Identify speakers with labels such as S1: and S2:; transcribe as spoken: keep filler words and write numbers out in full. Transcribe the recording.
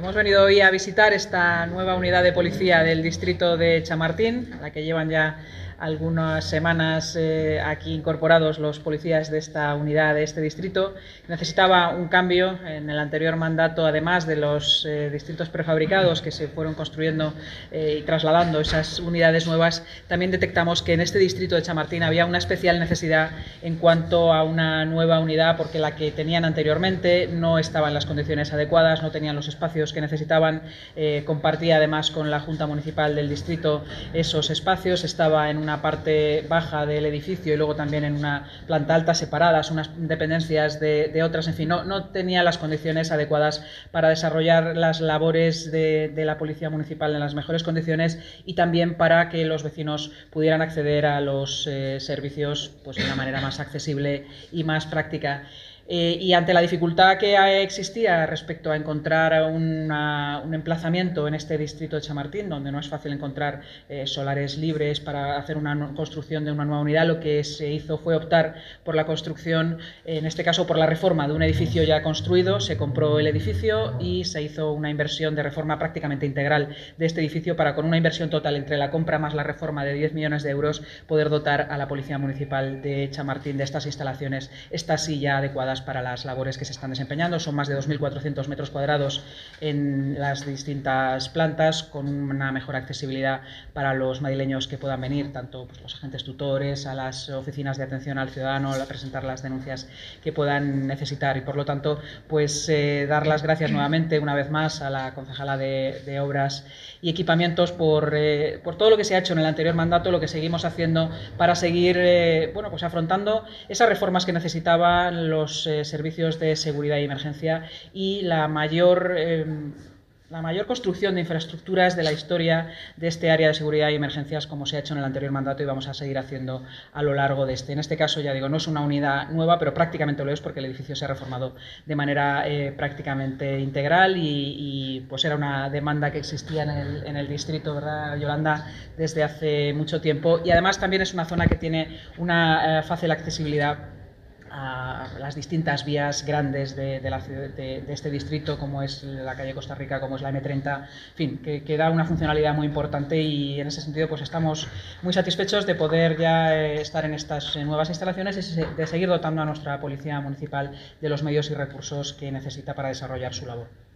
S1: Hemos venido hoy a visitar esta nueva unidad de policía del distrito de Chamartín, a la que llevan ya algunas semanas eh, aquí incorporados los policías de esta unidad, de este distrito. Necesitaba un cambio. En el anterior mandato, además de los eh, distritos prefabricados que se fueron construyendo eh, y trasladando esas unidades nuevas, también detectamos que en este distrito de Chamartín había una especial necesidad en cuanto a una nueva unidad, porque la que tenían anteriormente no estaba en las condiciones adecuadas, no tenían los espacios que necesitaban. Eh, compartía además con la Junta Municipal del distrito esos espacios, estaba en una parte baja del edificio y luego también en una planta alta, separadas, unas dependencias de, de otras, en fin, no, no tenía las condiciones adecuadas para desarrollar las labores de, de la Policía Municipal en las mejores condiciones, y también para que los vecinos pudieran acceder a los eh, servicios pues, de una manera más accesible y más práctica. Eh, y ante la dificultad que existía respecto a encontrar una, un emplazamiento en este distrito de Chamartín, donde no es fácil encontrar eh, solares libres para hacer una no, construcción de una nueva unidad, lo que se hizo fue optar por la construcción, en este caso por la reforma de un edificio ya construido. Se compró el edificio y se hizo una inversión de reforma prácticamente integral de este edificio para, con una inversión total entre la compra más la reforma de diez millones de euros, poder dotar a la Policía Municipal de Chamartín de estas instalaciones, estas sí ya adecuadas para las labores que se están desempeñando. Son más de dos mil cuatrocientos metros cuadrados en las distintas plantas, con una mejor accesibilidad para los madrileños que puedan venir, tanto pues, los agentes tutores, a las oficinas de atención al ciudadano, a presentar las denuncias que puedan necesitar. Y por lo tanto, pues eh, dar las gracias nuevamente, una vez más, a la concejala de, de Obras y Equipamientos por, eh, por todo lo que se ha hecho en el anterior mandato, lo que seguimos haciendo para seguir eh, bueno, pues afrontando esas reformas que necesitaban los eh, servicios de seguridad y emergencia, y la mayor eh, la mayor construcción de infraestructuras de la historia de este área de seguridad y emergencias, como se ha hecho en el anterior mandato y vamos a seguir haciendo a lo largo de este. En este caso, ya digo, no es una unidad nueva, pero prácticamente lo es, porque el edificio se ha reformado de manera eh, prácticamente integral y, y pues era una demanda que existía en el, en el distrito, ¿verdad, Yolanda?, desde hace mucho tiempo. Y además también es una zona que tiene una eh, fácil accesibilidad a las distintas vías grandes de, de, la, de, de este distrito, como es la calle Costa Rica, como es la eme treinta, en fin, que, que da una funcionalidad muy importante, y en ese sentido pues estamos muy satisfechos de poder ya eh, estar en estas eh, nuevas instalaciones y de seguir dotando a nuestra Policía Municipal de los medios y recursos que necesita para desarrollar su labor.